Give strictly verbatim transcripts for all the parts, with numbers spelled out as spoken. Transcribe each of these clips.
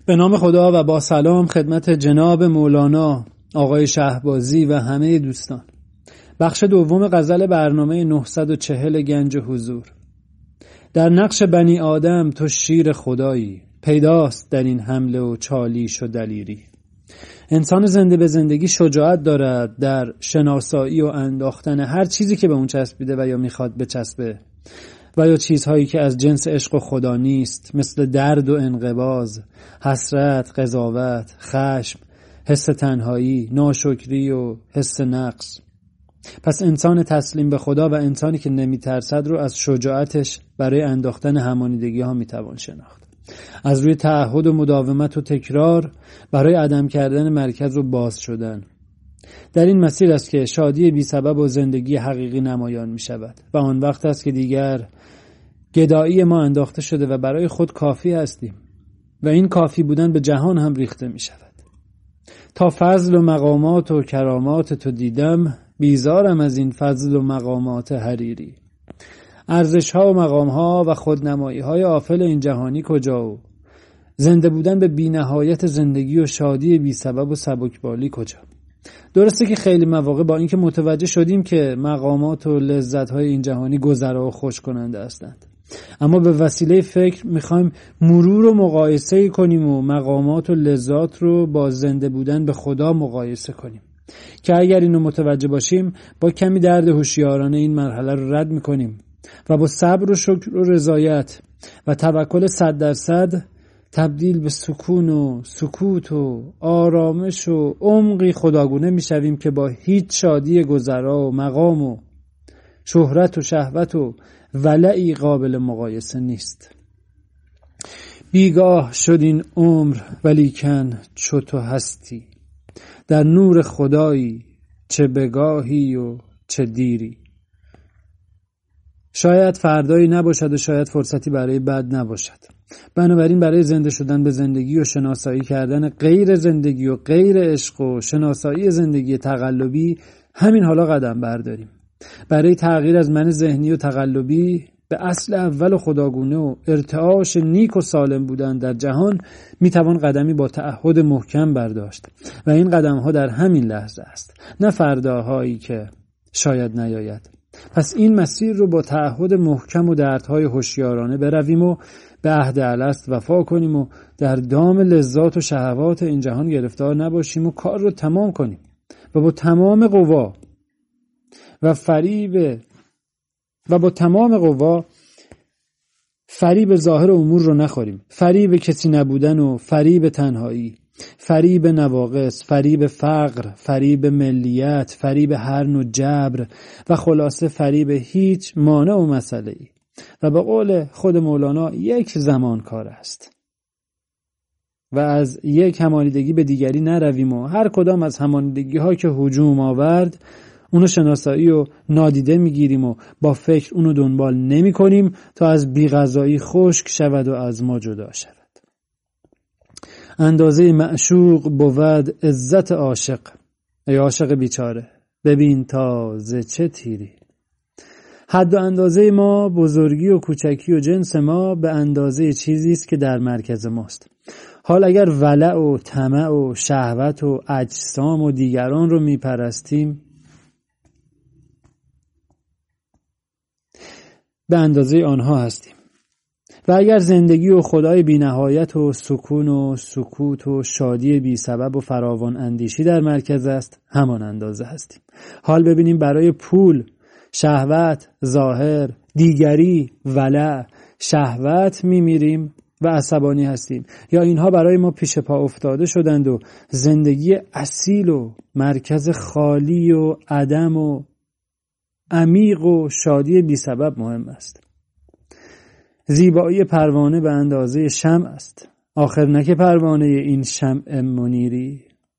به نام خدا و با سلام خدمت جناب مولانا آقای شهبازی و همه دوستان. بخش دوم غزل برنامه نهصد و چهل گنج حضور. در نقش بنی آدم تو شیر خدایی، پیداست در این حمله و چالیش و دلیری. انسان زنده به زندگی شجاعت دارد در شناسایی و انداختن هر چیزی که به اون چسبیده و یا میخواد بچسبه و یا چیزهایی که از جنس عشق و خدا نیست، مثل درد و انقباض، حسرت، قضاوت، خشم، حس تنهایی، ناشکری و حس نقص. پس انسان تسلیم به خدا و انسانی که نمیترسد رو از شجاعتش برای انداختن همانیدگی ها میتوان شناخت. از روی تعهد و مداومت و تکرار برای عدم کردن مرکز و باز شدن. در این مسیر است که شادی بی سبب و زندگی حقیقی نمایان می شود و آن وقت است که دیگر گدایی ما انداخته شده و برای خود کافی هستیم و این کافی بودن به جهان هم ریخته می شود. تا فضل و مقامات و کرامات تو دیدم، بیزارم از این فضل و مقامات حریری. ارزش ها و مقام ها و خودنمایی های آفل این جهانی کجا و زنده بودن به بی نهایت زندگی و شادی بی سبب و سبکبالی کجا؟ درسته که خیلی مواقع با اینکه متوجه شدیم که مقامات و لذت‌های این جهانی گذرا و خوش کننده هستند، اما به وسیله فکر میخوایم مرور و مقایسه کنیم و مقامات و لذات رو با زنده بودن به خدا مقایسه کنیم که اگر اینو متوجه باشیم با کمی درد هوشیارانه این مرحله رو رد میکنیم و با صبر و شکر و رضایت و توکل صد درصد تبدیل به سکون و سکوت و آرامش و عمقی خداگونه میشویم که با هیچ شادی گذرا و مقام و شهرت و شهوت و ولعی قابل مقایسه نیست. بیگاه شد این عمر ولیکن چو تو هستی، در نور خدایی چه بگاهی و چه دیری. شاید فردایی نباشد و شاید فرصتی برای بد نباشد. بنابراین برای زنده شدن به زندگی و شناسایی کردن غیر زندگی و غیر عشق و شناسایی زندگی تقلبی همین حالا قدم برداریم. برای تغییر از من ذهنی و تقلبی به اصل اول و خداگونه و ارتعاش نیک و سالم بودن در جهان میتوان قدمی با تعهد محکم برداشت و این قدم ها در همین لحظه است، نه فرداهایی که شاید نیاید. پس این مسیر رو با تعهد محکم و دردهای هوشیارانه برویم و به عهد الست وفا کنیم و در دام لذات و شهوات این جهان گرفتار نباشیم و کار رو تمام کنیم و با تمام قوا و فریب و با تمام قوا فریب ظاهر امور رو نخوریم. فریب کسی نبودن و فریب تنهایی، فریب نواقص، فریب فقر، فریب ملیت، فریب هر نوع جبر و خلاصه فریب هیچ مانع و مسئله‌ای. و به قول خود مولانا یک زمان کار است و از یک همانیدگی به دیگری نرویم و هر کدام از همانیدگی ها که هجوم آورد اونو شناسایی و نادیده میگیریم و با فکر اونو دنبال نمی کنیم تا از بی‌غذایی خشک شود و از ما جدا شود. اندازه معشوق بود عزت عاشق، ای عاشق بیچاره ببین تا ز چه تیری. حد و اندازه ما، بزرگی و کوچکی و جنس ما به اندازه چیزی است که در مرکز ماست. حال اگر ولع و طمع و شهوت و اجسام و دیگران رو میپرستیم به اندازه آنها هستیم و اگر زندگی و خدای بی نهایت و سکون و سکوت و شادی بی سبب و فراوان اندیشی در مرکز است همان اندازه هستیم. حال ببینیم برای پول، شهوت، ظاهر، دیگری، ولع، شهوت میمیریم و عصبانی هستیم یا اینها برای ما پیش پا افتاده شدند و زندگی اصیل و مرکز خالی و عدم و عمیق و شادی بی سبب مهم است. زیبایی پروانه به اندازه شمع است، آخر نه که پروانه این شمع منیری.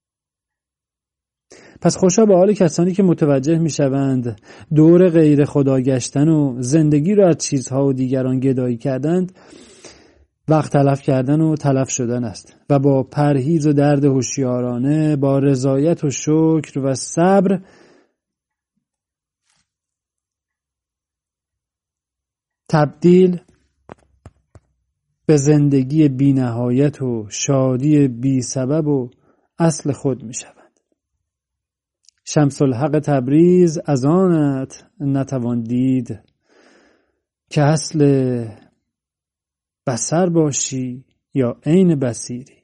پس خوشا به حال کسانی که متوجه می شوند دور غیر خدا گشتن و زندگی را از چیزها و دیگران گدایی کردند وقت تلف کردن و تلف شدن است و با پرهیز و درد هوشیارانه، با رضایت و شکر و صبر تبدیل به زندگی بی نهایت و شادی بی سبب و اصل خود می شوند. شمس الحق تبریز از آنت نتوان دید که اصل بصر باشی یا عین بصیری.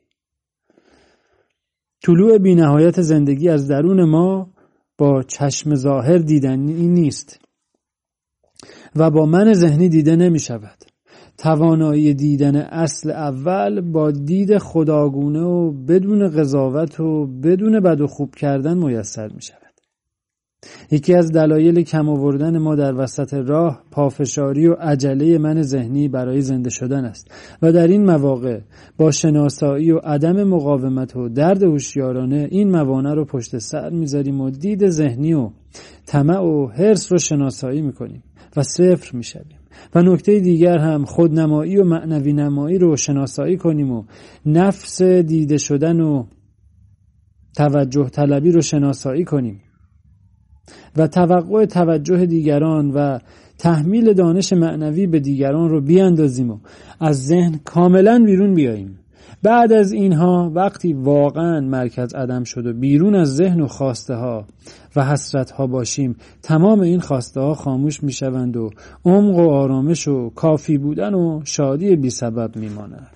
طلوع بی نهایت زندگی از درون ما با چشم ظاهر دیدنی نیست و با من ذهنی دیده نمی شود. توانایی دیدن اصل اول با دید خداگونه و بدون قضاوت و بدون بد و خوب کردن میسر می شود. یکی از دلایل کم آوردن ما در وسط راه پافشاری و عجله من ذهنی برای زنده شدن است و در این مواقع با شناسایی و عدم مقاومت و درد هوشیارانه این موانع رو پشت سر میذاریم و دید ذهنی و طمع و حرص رو شناسایی میکنیم و صفر میشویم. و نکته دیگر هم خودنمایی و معنوی نمایی رو شناسایی کنیم و نفس دیده شدن و توجه طلبی رو شناسایی کنیم و توقع توجه دیگران و تحمیل دانش معنوی به دیگران رو بیاندازیم و از ذهن کاملا بیرون بیاییم. بعد از اینها وقتی واقعا مرکز عدم شد و بیرون از ذهن و خواسته ها و حسرت ها باشیم، تمام این خواسته ها خاموش می شوند و عمق و آرامش و کافی بودن و شادی بی سبب می ماند.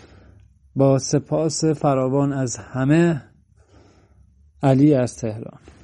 با سپاس فراوان از همه، علی از تهران.